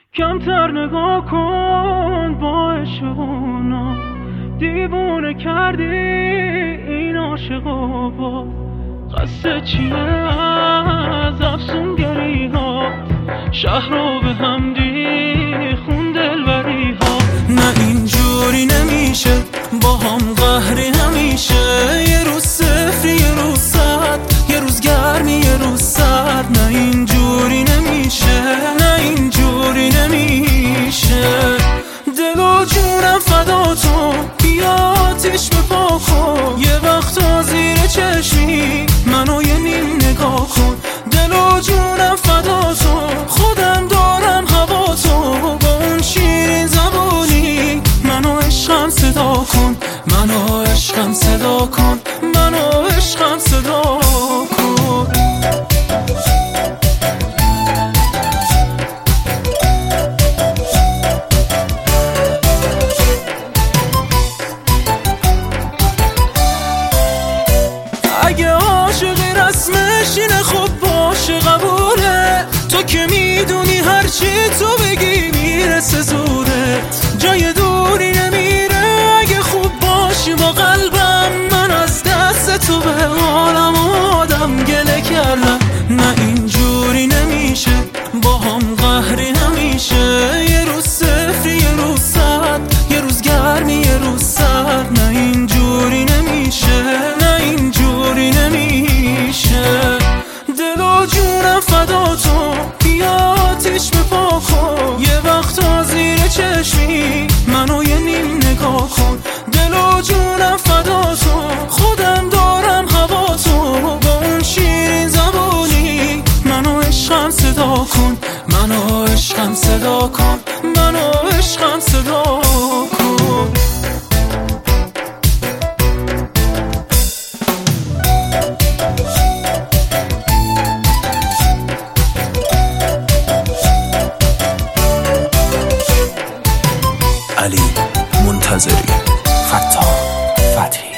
کمتر نگاه کن با عشقونا، دیوونه کردی این عاشقا. با قصد چیه از افسونگری ها، شهر رو به هم خون دلبری ها. نه اینجوری نمیشه با هم قهری همیشه، یه روز صفر یه روز صد، یه روز گرمی یه روز سرد. نه اینجوری نمیشه، نه اینجوری نمیشه. دل و جونم فدا تو، بیا آتیش بپا کن. یه وقتا زیر چشمی منو یه نیم نگاه کن. دل و جونم فدا تو، خودم دارم هوا تو. با اون شیرین زبونی منو عشقم صدا کن، منو عشقم صدا کن، منو عشقم صدا کن. اگه عاشقی رسمش اینه خب باشه قبوله، تو که میدونی هرچی تو بگی میرسه زودت. جای دوری نمیره اگه خوب باشی با قلبم، من از دست تو به حالم آدم گله کردم. نه اینجوری نمیشه با هم قهری همیشه، یه روز صفر یه روز صد، یه روز گرمی یه روز سرد. نه اینجوری نمیشه، نه اینجوری نمیشه. دل و جونم فدا تو، بیا آتیش بپا کن. یه وقتا زیر چشمی منو یه نیم نگاه کن. دل و جونم فدا تو، خودم دارم هوا تو. با اون شیرین زبونی منو عشقم صدا کن، منو عشقم صدا کن، منو عشقم صدا کن. علی منتظری، فتاح فتحی.